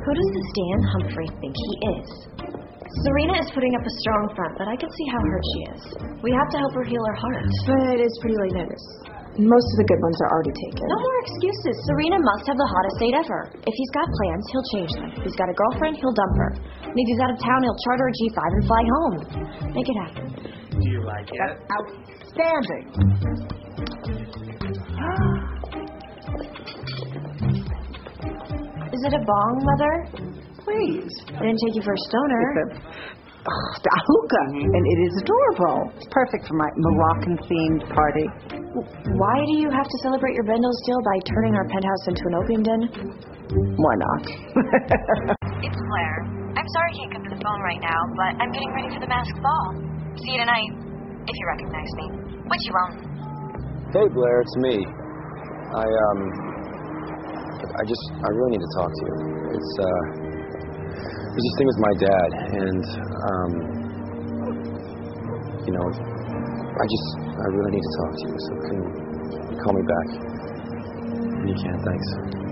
Who does this Dan Humphrey think he is? Serena is putting up a strong front, but I can see how hurt she is. We have to help her heal her heart. But it's pretty late notice. Most of the good ones are already taken. No more excuses. Serena must have the hottest date ever. If he's got plans, he'll change them. If he's got a girlfriend, he'll dump her. And if he's out of town, he'll charter a G5 and fly home. Make it happen. Do you like it? That's outstanding. Is it a bong, Mother? Please. I didn't take you for a stoner. It's a hookah, and it is adorable. It's perfect for my Moroccan-themed party. Why do you have to celebrate your Bendel's deal by turning our penthouse into an opium den? Why not? It's Claire. I'm sorry I can't come to the phone right now, but I'm getting ready for the masked ball. See you tonight, if you recognize me. Which you won't. Hey, Blair, it's me. I really need to talk to you. There's this thing with my dad, and, I really need to talk to you, so can you call me back? You can, thanks.